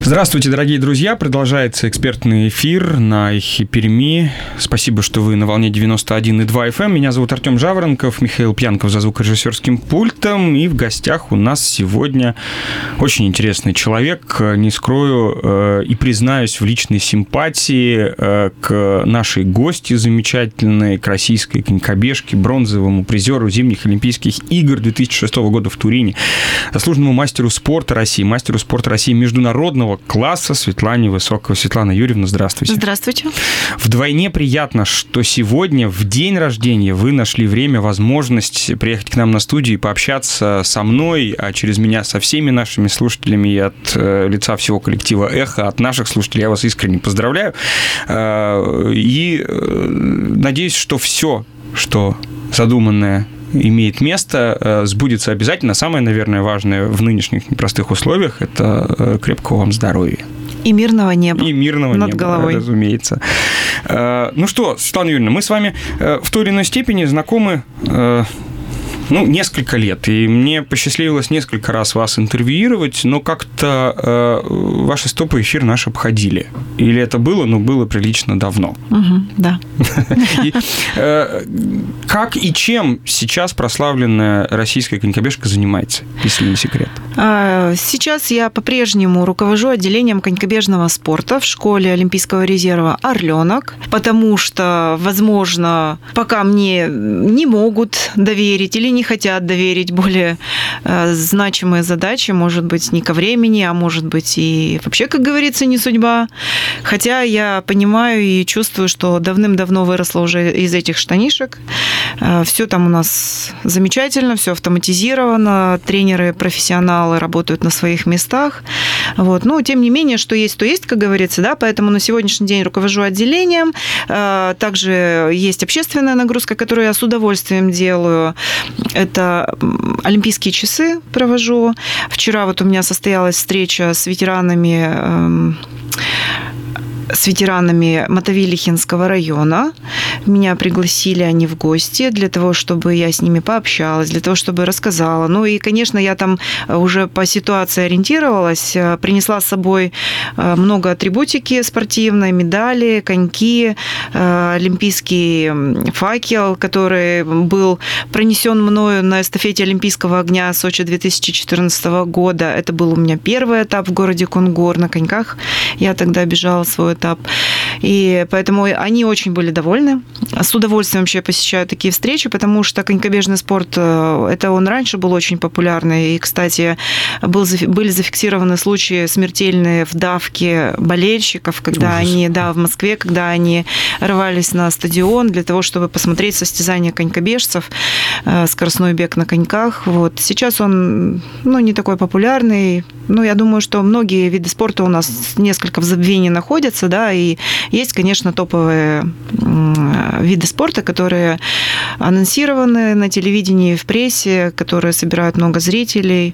Здравствуйте, дорогие друзья. Продолжается экспертный эфир на Эхе Перми. Спасибо, что вы на волне 91,2 FM. Меня зовут Артем Жаворонков, Михаил Пьянков за звукорежиссерским пультом. И в гостях у нас сегодня очень интересный человек. Не скрою и признаюсь в личной симпатии к нашей гости замечательной, к российской конькобежке, бронзовому призеру зимних Олимпийских игр 2006 года в Турине, заслуженному мастеру спорта России международного класса Светлане Высоковой. Светлана Юрьевна, здравствуйте. Здравствуйте. Вдвойне приятно, что сегодня, в день рождения, вы нашли время, возможность приехать к нам на студию и пообщаться со мной, а через меня со всеми нашими слушателями и от лица всего коллектива «Эхо», от наших слушателей. Я вас искренне поздравляю. И надеюсь, что все, что задуманное имеет место, сбудется обязательно. Самое, наверное, важное в нынешних непростых условиях – это крепкого вам здоровья. И мирного неба. И мирного над неба, головой. Разумеется. Ну что, Светлана Юрьевна, мы с вами в той или иной степени знакомы несколько лет, и мне посчастливилось несколько раз вас интервьюировать, но как-то ваши стопы эфир наш обходили. Или это было, но было прилично давно. Да. Как и чем сейчас прославленная российская конькобежка занимается, если не секрет? Сейчас я по-прежнему руковожу отделением конькобежного спорта в школе Олимпийского резерва «Орленок», потому что, возможно, пока мне не могут доверить или не хотят доверить более значимые задачи, может быть, не ко времени, а может быть и вообще, как говорится, не судьба. Хотя я понимаю и чувствую, что давным-давно выросла уже из этих штанишек. Все там у нас замечательно, все автоматизировано, тренеры, профессионалы работают на своих местах. Вот. Но, тем не менее, что есть, то есть, как говорится, да, поэтому на сегодняшний день руковожу отделением. Также есть общественная нагрузка, которую я с удовольствием делаю. Это олимпийские часы провожу. Вчера вот у меня состоялась встреча с ветеранами Мотовилихинского района. Меня пригласили они в гости для того, чтобы я с ними пообщалась, для того, чтобы рассказала. Ну и, конечно, я там уже по ситуации ориентировалась, принесла с собой много атрибутики спортивной, медали, коньки, олимпийский факел, который был пронесен мною на эстафете Олимпийского огня Сочи 2014 года. Это был у меня первый этап в городе Кунгур на коньках. Я тогда бежала свой этап. И поэтому они очень были довольны. С удовольствием вообще посещаю такие встречи, потому что конькобежный спорт, это он раньше был очень популярный. И, кстати, были зафиксированы случаи смертельные в давке болельщиков, когда они, в Москве, когда они рвались на стадион для того, чтобы посмотреть состязания конькобежцев, скоростной бег на коньках. Вот. Сейчас он, не такой популярный. Но я думаю, что многие виды спорта у нас несколько в забвении находятся, да, и есть, конечно, топовые виды спорта, которые анонсированы на телевидении, в прессе, которые собирают много зрителей.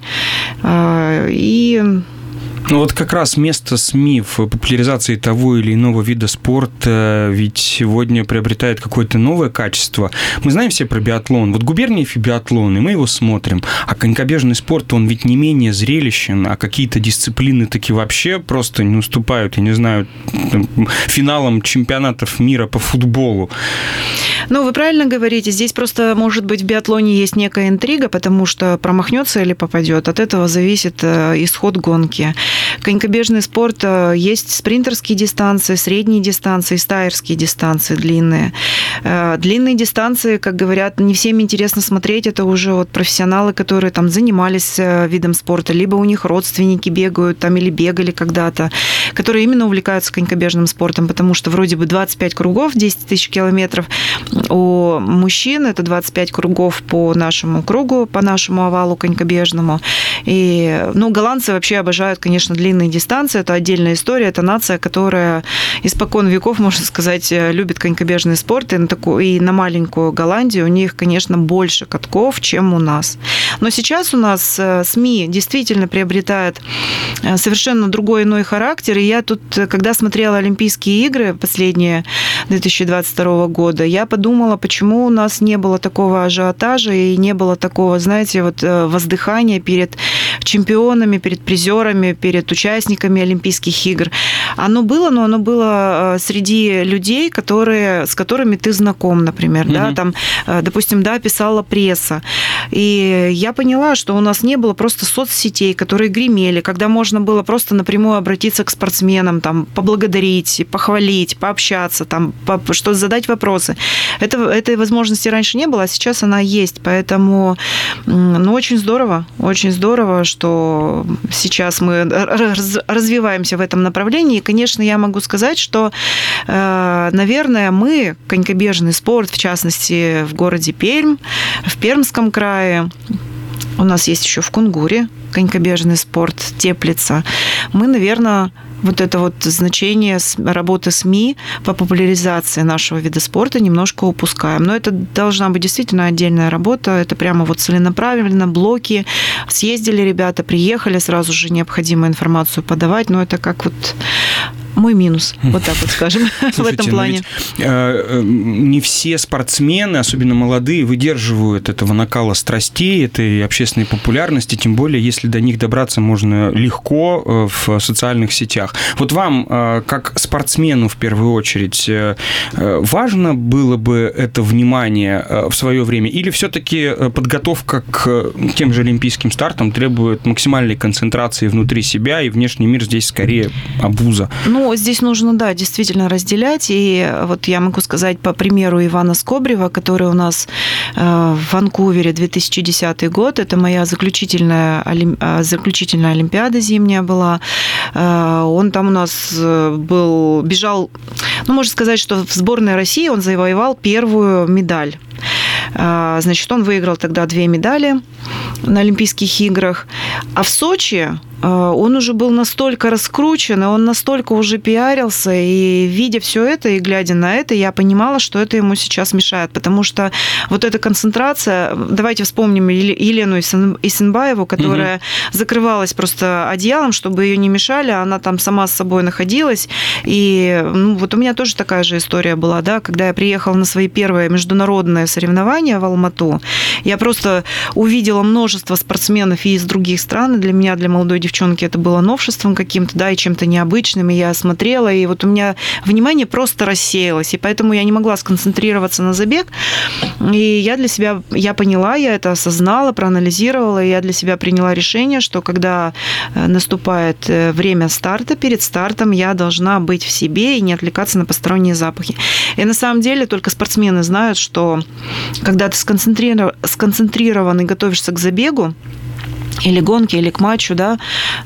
И вот как раз место СМИ в популяризации того или иного вида спорта ведь сегодня приобретает какое-то новое качество. Мы знаем все про биатлон. Вот Губерниев и биатлон, и мы его смотрим. А конькобежный спорт, он ведь не менее зрелищен, а какие-то дисциплины таки вообще просто не уступают, я не знаю, финалам чемпионатов мира по футболу. Вы правильно говорите. Здесь просто, может быть, в биатлоне есть некая интрига, потому что промахнется или попадет. От этого зависит исход гонки. Конькобежный спорт есть спринтерские дистанции, средние дистанции, стайерские дистанции длинные. Длинные дистанции, как говорят, не всем интересно смотреть. Это уже вот профессионалы, которые там занимались видом спорта, либо у них родственники бегают там или бегали когда-то, которые именно увлекаются конькобежным спортом, потому что вроде бы 25 кругов, 10 тысяч километров. У мужчин это 25 кругов по нашему кругу, по нашему овалу конькобежному. И, голландцы вообще обожают, конечно, длинные дистанции. Это отдельная история. Это нация, которая испокон веков, можно сказать, любит конькобежный спорт. И на маленькую Голландию у них, конечно, больше катков, чем у нас. Но сейчас у нас СМИ действительно приобретают совершенно другой иной характер. И я тут, когда смотрела Олимпийские игры последние 2022 года, я подумала, почему у нас не было такого ажиотажа и не было такого, знаете, вот воздыхания перед чемпионами, перед призерами, перед участниками Олимпийских игр. Оно было, но оно было среди людей, с которыми ты знаком, например, да, там, допустим, да, писала пресса. И я поняла, что у нас не было просто соцсетей, которые гремели, когда можно было просто напрямую обратиться к спортсменам, там, поблагодарить, похвалить, пообщаться, там, задать вопросы. Этой возможности раньше не было, а сейчас она есть. Поэтому, очень здорово, что сейчас мы развиваемся в этом направлении. И, конечно, я могу сказать, что, наверное, мы, конькобежный спорт, в частности, в городе Пермь, в Пермском крае, у нас есть еще в Кунгуре конькобежный спорт, Теплица, мы, наверное, вот это вот значение работы СМИ по популяризации нашего вида спорта немножко упускаем. Но это должна быть действительно отдельная работа. Это прямо вот целенаправленно, блоки. Съездили ребята, приехали, сразу же необходимую информацию подавать. Но это как вот мой минус, вот так вот скажем. Слушайте, в этом плане. Не все спортсмены, особенно молодые, выдерживают этого накала страстей, этой общественной популярности, тем более, если до них добраться можно легко в социальных сетях. Вот вам, как спортсмену в первую очередь, важно было бы это внимание в свое время? Или все-таки подготовка к тем же олимпийским стартам требует максимальной концентрации внутри себя, и внешний мир здесь скорее обуза? Здесь нужно, да, действительно разделять. И вот я могу сказать по примеру Ивана Скобрева, который у нас в Ванкувере 2010 год, это моя заключительная Олимпиада зимняя была. Он там у нас бежал, можно сказать, что в сборной России он завоевал первую медаль. Значит, он выиграл тогда 2 медали на Олимпийских играх. А в Сочи он уже был настолько раскручен, и он настолько уже пиарился, и видя все это, и глядя на это, я понимала, что это ему сейчас мешает, потому что вот эта концентрация, давайте вспомним Елену Исенбаеву, которая закрывалась просто одеялом, чтобы ее не мешали, она там сама с собой находилась, и вот у меня тоже такая же история была, да, когда я приехала на свои первые международные соревнования в Алмату, я просто увидела множество спортсменов и из других стран, и для меня, для молодой девчонки, это было новшеством каким-то, да, и чем-то необычным, и я смотрела, и вот у меня внимание просто рассеялось, и поэтому я не могла сконцентрироваться на забег, и я для себя, я поняла, я это осознала, проанализировала, и я для себя приняла решение, что когда наступает время старта, перед стартом я должна быть в себе и не отвлекаться на посторонние запахи. И на самом деле только спортсмены знают, что когда ты сконцентрирован и готовишься к забегу, или гонке, или к матчу, да,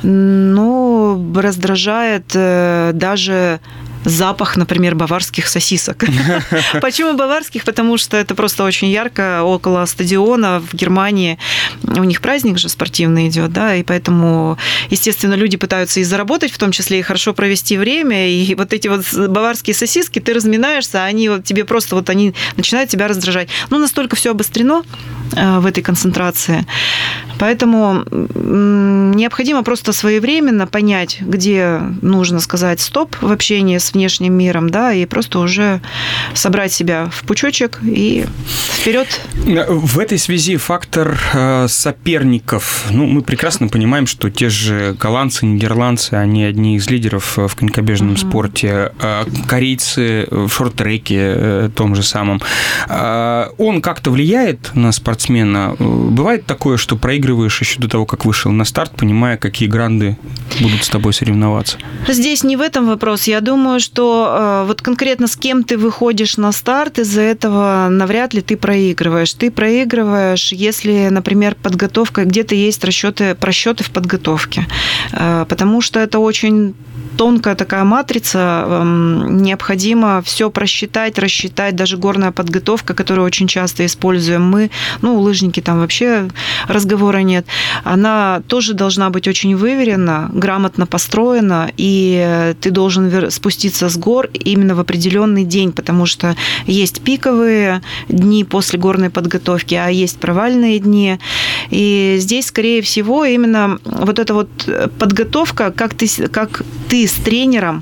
раздражает даже запах, например, баварских сосисок. Почему баварских? Потому что это просто очень ярко около стадиона в Германии. У них праздник же спортивный идет, да, и поэтому, естественно, люди пытаются и заработать, в том числе и хорошо провести время, и вот эти вот баварские сосиски, ты разминаешься, а они вот тебе просто вот они начинают тебя раздражать. Настолько все обострено в этой концентрации. Поэтому необходимо просто своевременно понять, где нужно сказать стоп в общении с внешним миром, да, и просто уже собрать себя в пучочек и вперед. В этой связи фактор соперников. Мы прекрасно понимаем, что те же голландцы, нидерландцы, они одни из лидеров в конькобежном спорте. Корейцы в шорт-треке том же самом. Он как-то влияет на спортсмена? Бывает такое, что проигрываешь еще до того, как вышел на старт, понимая, какие гранды будут с тобой соревноваться? Здесь не в этом вопрос. Я думаю, что вот конкретно с кем ты выходишь на старт, из-за этого навряд ли ты проигрываешь. Ты проигрываешь, если, например, подготовка, где-то есть просчеты в подготовке. Потому что это очень тонкая такая матрица, необходимо все просчитать, рассчитать, даже горная подготовка, которую очень часто используем мы, лыжники там вообще разговора нет, она тоже должна быть очень выверена, грамотно построена, и ты должен спуститься с гор именно в определенный день, потому что есть пиковые дни после горной подготовки, а есть провальные дни, и здесь, скорее всего, именно вот эта вот подготовка, как ты с тренером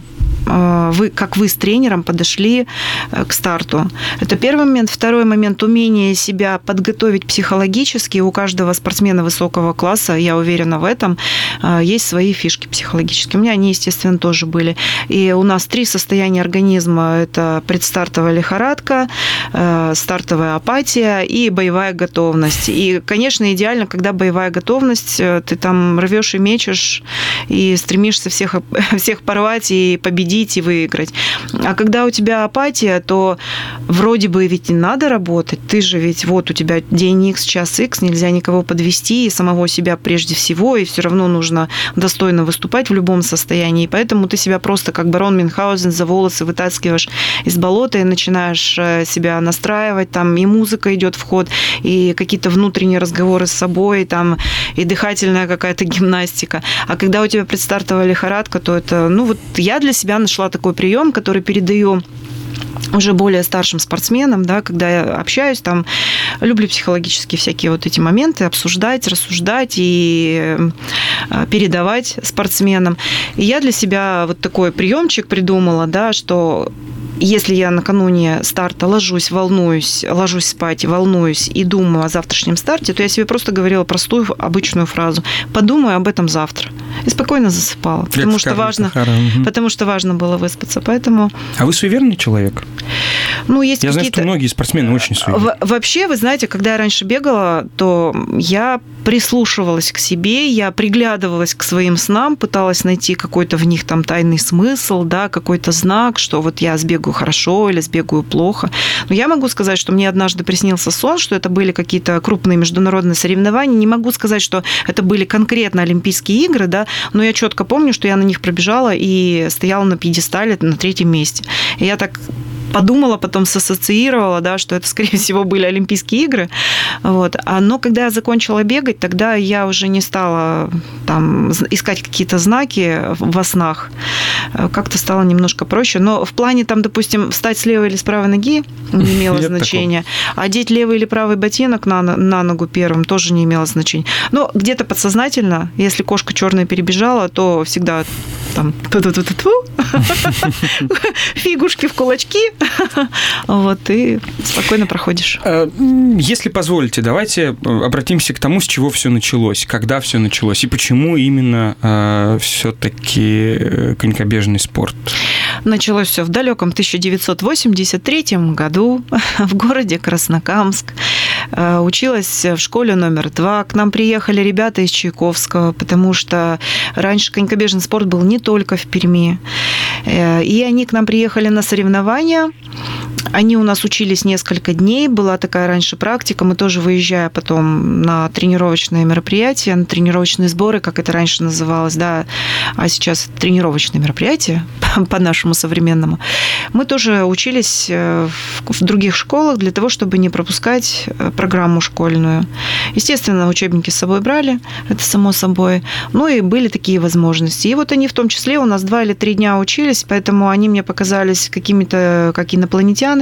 как вы с тренером подошли к старту. Это первый момент. Второй момент – умение себя подготовить психологически. У каждого спортсмена высокого класса, я уверена в этом, есть свои фишки психологические. У меня они, естественно, тоже были. И у нас 3 состояния организма – это предстартовая лихорадка, стартовая апатия и боевая готовность. И, конечно, идеально, когда боевая готовность, ты там рвешь и мечешь, и стремишься всех порвать и победить, и выиграть. А когда у тебя апатия, то вроде бы ведь не надо работать, ты же ведь вот у тебя день X, час X, нельзя никого подвести, и самого себя прежде всего, и все равно нужно достойно выступать в любом состоянии, и поэтому ты себя просто как барон Мюнхгаузен за волосы вытаскиваешь из болота и начинаешь себя настраивать, там и музыка идет в ход, и какие-то внутренние разговоры с собой, там и дыхательная какая-то гимнастика. А когда у тебя предстартовая лихорадка, то это, вот я для себя нашла такой прием, который передаю уже более старшим спортсменам, да, когда я общаюсь, там, люблю психологически всякие вот эти моменты обсуждать, рассуждать и передавать спортсменам. И я для себя вот такой приемчик придумала, да, что если я накануне старта ложусь спать, волнуюсь и думаю о завтрашнем старте, то я себе просто говорила простую, обычную фразу: подумаю об этом завтра. И спокойно засыпала, потому что важно было выспаться. Поэтому... А вы суеверный человек? Есть я знаю, что многие спортсмены очень суеверны. Вообще, вы знаете, когда я раньше бегала, то я прислушивалась к себе, я приглядывалась к своим снам, пыталась найти какой-то в них там тайный смысл, да, какой-то знак, что вот я сбегаю хорошо или сбегаю плохо. Но я могу сказать, что мне однажды приснился сон, что это были какие-то крупные международные соревнования. Не могу сказать, что это были конкретно Олимпийские игры, да, но я четко помню, что я на них пробежала и стояла на пьедестале на 3-м месте. И я так подумала, потом сассоциировала, да, что это, скорее всего, были Олимпийские игры. Вот. Но когда я закончила бегать, тогда я уже не стала там искать какие-то знаки во снах. Как-то стало немножко проще. Но в плане, там, допустим, встать с левой или с правой ноги не имело значения. Одеть левый или правый ботинок на ногу первым тоже не имело значения. Но где-то подсознательно, если кошка черная перебежала, то всегда там фигушки в кулачки, вот, и спокойно проходишь. Если позволите, давайте обратимся к тому, с чего все началось, когда все началось, и почему именно все-таки конькобежный спорт. Началось все в далеком 1983 году в городе Краснокамск. Училась в школе номер 2. К нам приехали ребята из Чайковского, потому что раньше конькобежный спорт был не только в Перми. И они к нам приехали на соревнования. Они у нас учились несколько дней. Была такая раньше практика. Мы тоже, выезжая потом на тренировочные мероприятия, на тренировочные сборы, как это раньше называлось, да, а сейчас тренировочные мероприятия по-нашему современному. Мы тоже учились в других школах для того, чтобы не пропускать программу школьную. Естественно, учебники с собой брали, это само собой. Ну и были такие возможности. И вот они в том числе у нас 2 или 3 дня учились, поэтому они мне показались какими-то, как инопланетянами,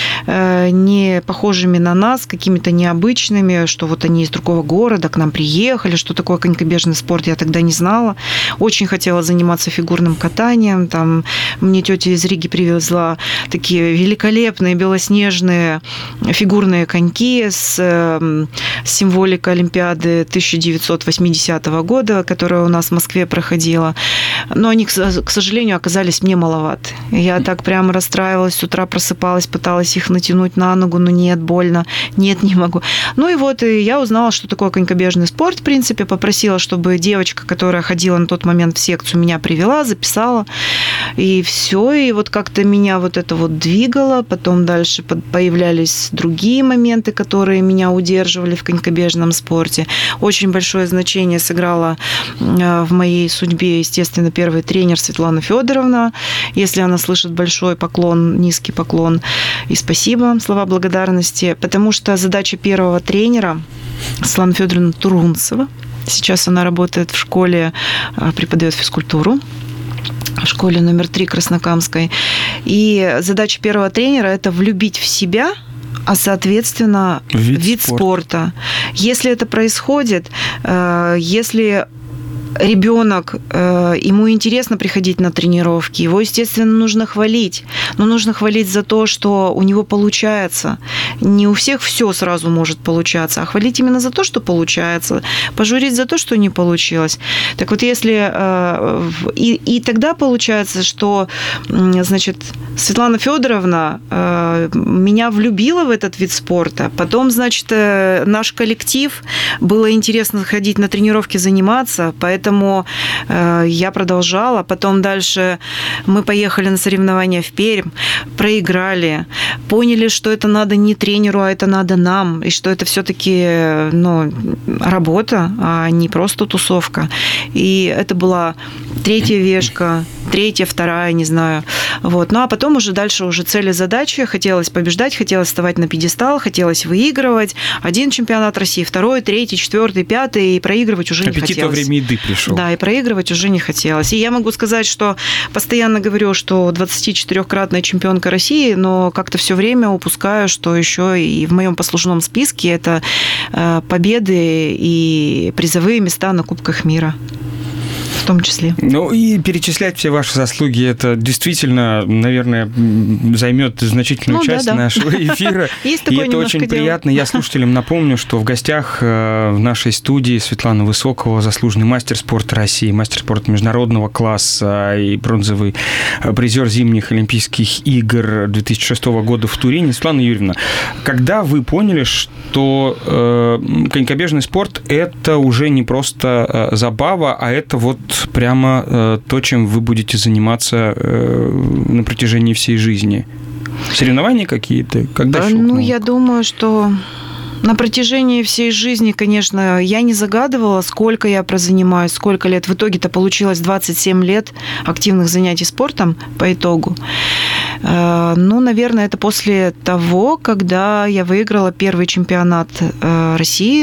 не похожими на нас, какими-то необычными, что вот они из другого города к нам приехали, что такое конькобежный спорт, я тогда не знала. Очень хотела заниматься фигурным катанием. Там мне тетя из Риги привезла такие великолепные белоснежные фигурные коньки с символикой Олимпиады 1980 года, которая у нас в Москве проходила. Но они, к сожалению, оказались мне маловаты. Я так прямо расстраивалась, с утра просыпалась, пыталась их натянуть на ногу, но нет, больно, нет, не могу. Ну и вот и я узнала, что такое конькобежный спорт, в принципе, попросила, чтобы девочка, которая ходила на тот момент в секцию, меня привела, записала, и все, и вот как-то меня вот это вот двигало, потом дальше появлялись другие моменты, которые меня удерживали в конькобежном спорте. Очень большое значение сыграла в моей судьбе, естественно, первый тренер Светлана Федоровна. Если она слышит, большой поклон, низкий поклон и спасибо, слова благодарности, потому что задача первого тренера Светлана Федоровна Турунцева, сейчас она работает в школе, преподает физкультуру, в школе номер 3 Краснокамской. И задача первого тренера – это влюбить в себя, а, соответственно, вид спорта. Если это происходит, если ребенок, ему интересно приходить на тренировки, его, естественно, нужно хвалить. Но нужно хвалить за то, что у него получается. Не у всех все сразу может получаться, а хвалить именно за то, что получается, пожурить за то, что не получилось. Так вот, если... И тогда получается, что, значит, Светлана Федоровна меня влюбила в этот вид спорта. Потом, значит, наш коллектив, было интересно ходить на тренировки, заниматься, поэтому я продолжала. Потом дальше мы поехали на соревнования в Пермь, проиграли, поняли, что это надо не тренеру, а это надо нам, и что это все-таки работа, а не просто тусовка. И это была 3-я вешка, 3-я, 2-я, не знаю. Вот. Ну, а потом уже дальше уже цели, задачи. Хотелось побеждать, хотелось вставать на пьедестал, хотелось выигрывать. 1 чемпионат России, 2-й, 3-й, 4-й, 5-й, и проигрывать уже не хотелось. Аппетит во время еды пришел. Да, и проигрывать уже не хотелось. И я могу сказать, что постоянно говорю, что 24-кратная чемпионка России, но как-то все время упускаю, что еще и в моем послужном списке это победы и призовые места на Кубках мира. В том числе. Ну, и перечислять все ваши заслуги, это действительно, наверное, займет значительную часть нашего эфира. Есть и такое это очень приятно. Я слушателям напомню, что в гостях в нашей студии Светлана Высокова, заслуженный мастер спорта России, мастер спорта международного класса и бронзовый призер зимних Олимпийских игр 2006 года в Турине. Светлана Юрьевна, когда вы поняли, что конькобежный спорт – это уже не просто забава, а это вот прямо то, чем вы будете заниматься на протяжении всей жизни? Соревнования какие-то? Когда щелкнуло? Ну, я думаю, что на протяжении всей жизни, конечно, я не загадывала, сколько я прозанимаюсь, сколько лет. В итоге-то получилось 27 лет активных занятий спортом по итогу. Ну, наверное, это после того, когда я выиграла первый чемпионат России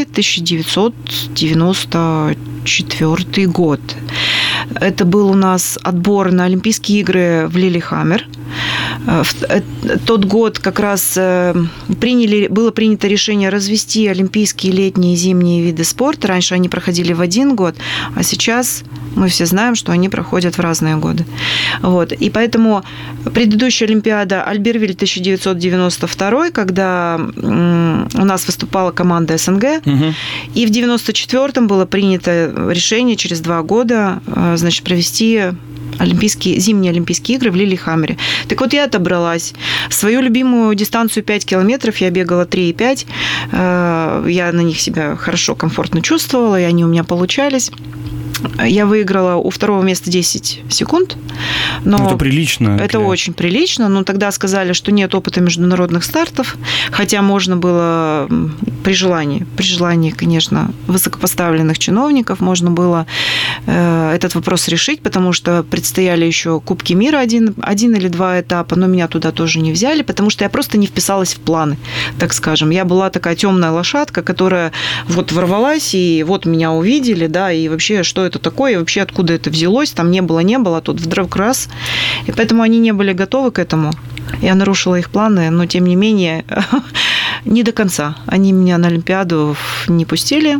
1994 год. Это был у нас отбор на Олимпийские игры в Лилихаммер. В тот год как раз было принято решение развести олимпийские летние и зимние виды спорта. Раньше они проходили в один год, а сейчас мы все знаем, что они проходят в разные годы. Вот. И поэтому предыдущая Олимпиада Альбервиль 1992, когда у нас выступала команда СНГ, и в 1994 было принято решение через 2 года, значит, провести зимние Олимпийские игры в Лилихаммере. Так вот, я отобралась. Свою любимую дистанцию 5 километров я бегала 3,5. Я на них себя хорошо, комфортно чувствовала, и они у меня получались. Я выиграла у 2-го места 10 секунд. Но это прилично. Это очень прилично. Но тогда сказали, что нет опыта международных стартов. Хотя можно было при желании, конечно, высокопоставленных чиновников, можно было этот вопрос решить, потому что предстояли еще Кубки мира один или 2 этапа, но меня туда тоже не взяли, потому что я просто не вписалась в планы, так скажем. Я была такая темная лошадка, которая вот ворвалась, и вот меня увидели, да, и вообще, что это такое, и вообще откуда это взялось, там не было, а тут вдруг раз. И поэтому они не были готовы к этому. Я нарушила их планы, но тем не менее не до конца. Они меня на Олимпиаду не пустили.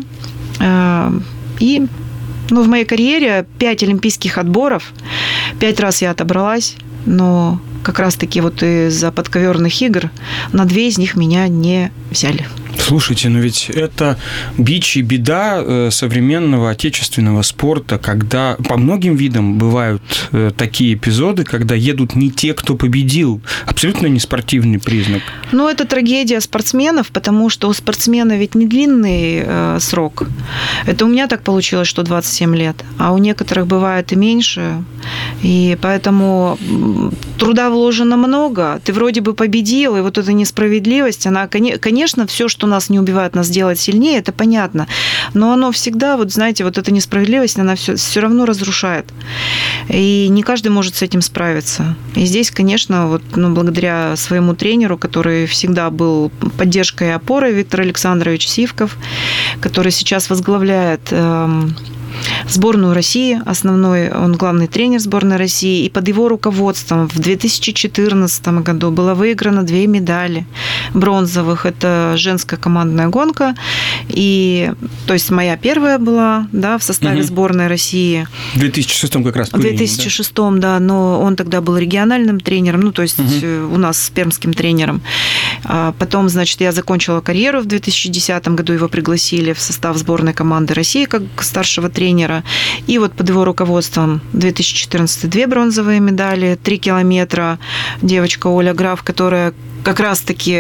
И в моей карьере 5 олимпийских отборов, 5 раз я отобралась, но как раз-таки вот из-за подковерных игр на 2 из них меня не взяли. Слушайте, но ведь это бич и беда современного отечественного спорта, когда по многим видам бывают такие эпизоды, когда едут не те, кто победил. Абсолютно не спортивный признак. Ну, это трагедия спортсменов, потому что у спортсмена ведь не длинный срок. Это у меня так получилось, что 27 лет, а у некоторых бывает и меньше. И поэтому труда вложено много. Ты вроде бы победил, и вот эта несправедливость, она, конечно, все, что нас не убивает, нас делает сильнее, это понятно. Но оно всегда, вот знаете, вот эта несправедливость, она все равно разрушает. И не каждый может с этим справиться. И здесь, конечно, вот, благодаря своему тренеру, который всегда был поддержкой и опорой, Виктор Александрович Сивков, который сейчас возглавляет сборную России, основной, он главный тренер сборной России, и под его руководством в 2014 году было выиграно 2 медали бронзовых. Это женская командная гонка, и, то есть моя первая была, да, в составе сборной России. В 2006 как раз. В 2006, да, но он тогда был региональным тренером, ну, то есть у нас с пермским тренером. Потом, значит, я закончила карьеру в 2010 году, его пригласили в состав сборной команды России как старшего тренера. И вот под его руководством 2014 2 бронзовые медали, 3 километра девочка Оля Граф, которая как раз-таки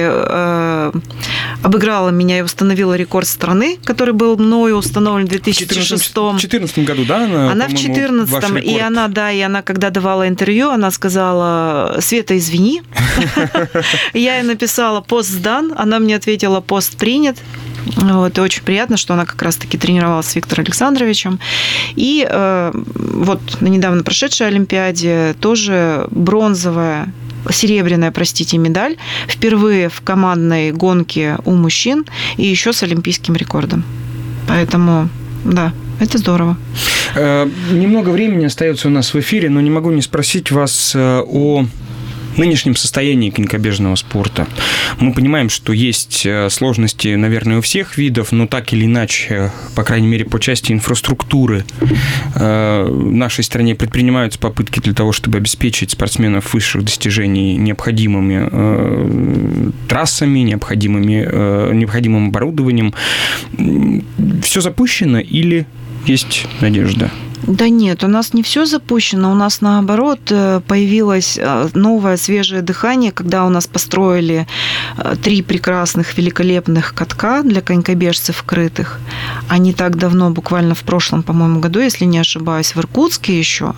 обыграла меня и установила рекорд страны, который был мною установлен в 2006. В 2014 году, да? Она в 2014, и она, когда давала интервью, она сказала: Света, извини. Я ей написала: пост сдан, она мне ответила: пост принят. Вот, и очень приятно, что она как раз-таки тренировалась с Виктором Александровичем. И вот на недавно прошедшей Олимпиаде тоже серебряная, медаль. Впервые в командной гонке у мужчин и еще с олимпийским рекордом. Поэтому, да, это здорово. Немного времени остается у нас в эфире, но не могу не спросить вас о нынешнем состоянии конькобежного спорта. Мы понимаем, что есть сложности, наверное, у всех видов, но так или иначе, по крайней мере, по части инфраструктуры в нашей стране предпринимаются попытки для того, чтобы обеспечить спортсменов высших достижений необходимыми трассами, необходимым оборудованием. Все запущено или есть надежда? Да нет, у нас не все запущено, у нас наоборот появилось новое свежее дыхание, когда у нас построили 3 прекрасных, великолепных катка для конькобежцев крытых. А не так давно, буквально в прошлом, по-моему, году, если не ошибаюсь, в Иркутске еще.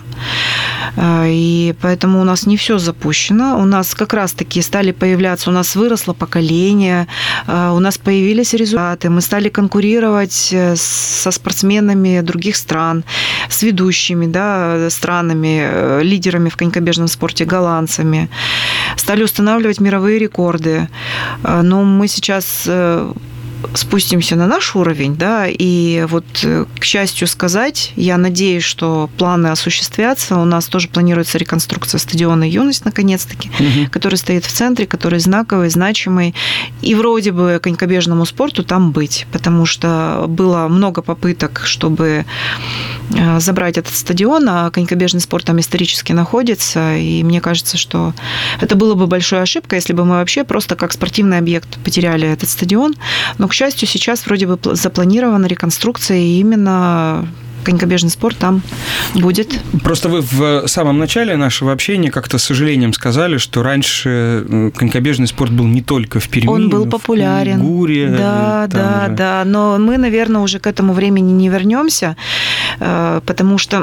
И поэтому у нас не все запущено. У нас как раз-таки стали появляться, у нас выросло поколение, у нас появились результаты, мы стали конкурировать со спортсменами других стран, с ведущими, да, странами, лидерами в конькобежном спорте, голландцами. Стали устанавливать мировые рекорды. Но мы сейчас спустимся на наш уровень, да, и вот, к счастью сказать, я надеюсь, что планы осуществятся. У нас тоже планируется реконструкция стадиона «Юность», наконец-таки, который стоит в центре, который знаковый, значимый, и вроде бы конькобежному спорту там быть, потому что было много попыток, чтобы забрать этот стадион, а конькобежный спорт там исторически находится, и мне кажется, что это было бы большой ошибкой, если бы мы вообще просто как спортивный объект потеряли этот стадион. Но, к счастью, сейчас вроде бы запланирована реконструкция, и именно конькобежный спорт там будет. Просто вы в самом начале нашего общения как-то с сожалением сказали, что раньше конькобежный спорт был не только в Перми, он был популярен. В Кунгуре. Да. Но мы, наверное, уже к этому времени не вернемся, потому что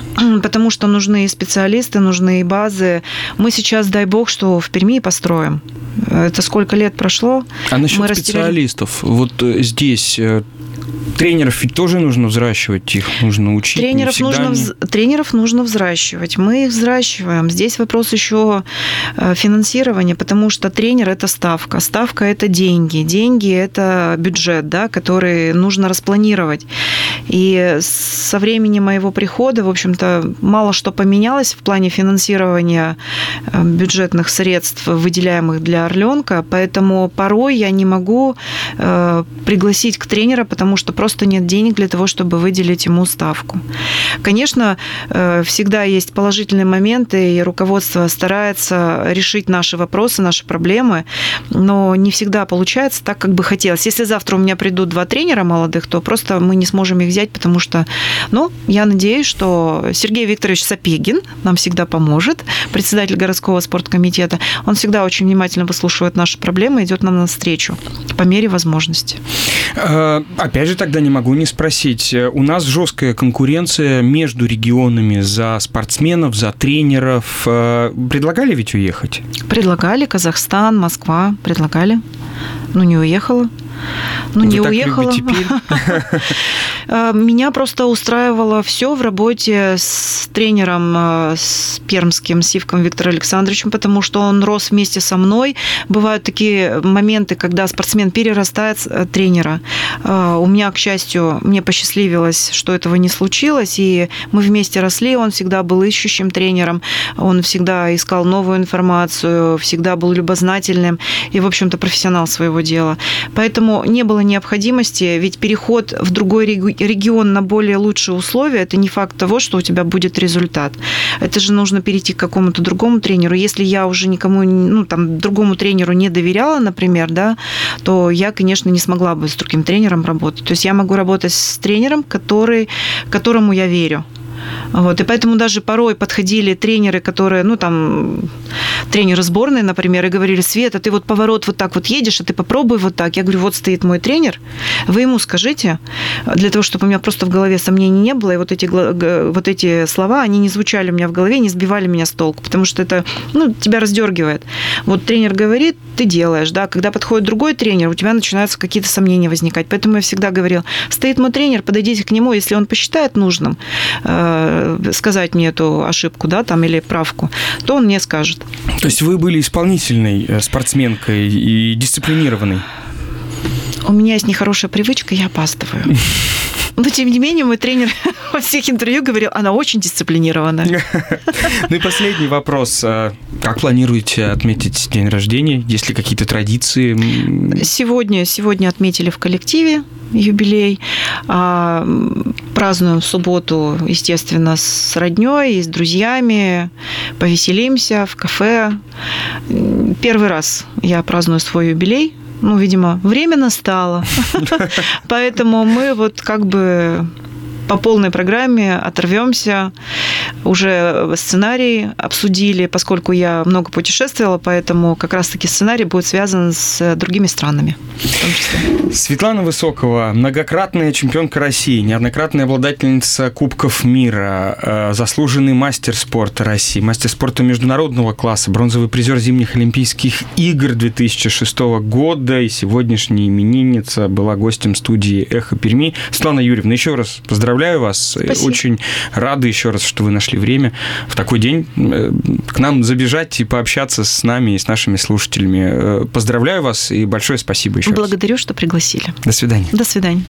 нужны специалисты, нужны базы. Мы сейчас, дай бог, что в Перми построим. Это сколько лет прошло? А насчет специалистов, вот здесь тренеров ведь тоже нужно взращивать, их нужно учить. Тренеров нужно взращивать. Мы их взращиваем. Здесь вопрос еще финансирования, потому что тренер – это ставка. Ставка – это деньги. Деньги – это бюджет, да, который нужно распланировать. И со времени моего прихода, в общем-то, мало что поменялось в плане финансирования бюджетных средств, выделяемых для «Орленка», поэтому порой я не могу пригласить к тренеру, потому что просто нет денег для того, чтобы выделить ему ставку. Конечно, всегда есть положительные моменты, и руководство старается решить наши вопросы, наши проблемы, но не всегда получается так, как бы хотелось. Если завтра у меня придут 2 тренера молодых, то просто мы не сможем их взять, потому что, я надеюсь, что Сергей Викторович Сапегин нам всегда поможет, председатель городского спорткомитета. Он всегда очень внимательно выслушивает наши проблемы, идет нам навстречу по мере возможности. Опять же, тогда не могу не спросить. У нас жесткая конкуренция между регионами за спортсменов, за тренеров. Предлагали ведь уехать? Предлагали. Казахстан, Москва. Предлагали. Не уехала. Вы не уехала. Меня просто устраивало все в работе с тренером, с пермским Сивком Виктором Александровичем, потому что он рос вместе со мной. Бывают такие моменты, когда спортсмен перерастает тренера. У меня, к счастью, мне посчастливилось, что этого не случилось, и мы вместе росли. Он всегда был ищущим тренером, он всегда искал новую информацию, всегда был любознательным и, в общем-то, профессионал своего дела. Поэтому не было необходимости, ведь переход в другой регион на более лучшие условия – это не факт того, что у тебя будет результат. Это же нужно перейти к какому-то другому тренеру. Если я уже никому, другому тренеру не доверяла, например, да, то я, конечно, не смогла бы с другим тренером работать. То есть я могу работать с тренером, которому я верю. Вот. И поэтому даже порой подходили тренеры, которые, тренеры сборной, например, и говорили: Света, ты вот поворот вот так вот едешь, а ты попробуй вот так. Я говорю: вот стоит мой тренер, вы ему скажите, для того, чтобы у меня просто в голове сомнений не было, и вот эти слова, они не звучали у меня в голове, не сбивали меня с толку, потому что это, тебя раздергивает. Вот тренер говорит, ты делаешь, да, когда подходит другой тренер, у тебя начинаются какие-то сомнения возникать. Поэтому я всегда говорила: стоит мой тренер, подойдите к нему, если он посчитает нужным сказать мне эту ошибку, да, там, или правку, то он мне скажет. То есть вы были исполнительной спортсменкой и дисциплинированной? У меня есть нехорошая привычка, я опаздываю. Но, тем не менее, мой тренер во всех интервью говорил: она очень дисциплинированная. Ну и последний вопрос. Как планируете отметить день рождения? Есть ли какие-то традиции? Сегодня отметили в коллективе юбилей. Празднуем в субботу, естественно, с роднёй и с друзьями. Повеселимся в кафе. Первый раз я праздную свой юбилей. Видимо, время настало. Поэтому мы по полной программе оторвемся. Уже сценарий обсудили, поскольку я много путешествовала, поэтому как раз-таки сценарий будет связан с другими странами. В том числе. Светлана Высокова, многократная чемпионка России, неоднократная обладательница Кубков мира, заслуженный мастер спорта России, мастер спорта международного класса, бронзовый призер зимних Олимпийских игр 2006 года и сегодняшняя именинница, была гостем студии «Эхо Перми». Светлана Юрьевна, еще раз поздравляю вас. Спасибо. Очень рады еще раз, что вы нашли время в такой день к нам забежать и пообщаться с нами и с нашими слушателями. Поздравляю вас и большое спасибо еще раз. Благодарю, что пригласили. До свидания. До свидания.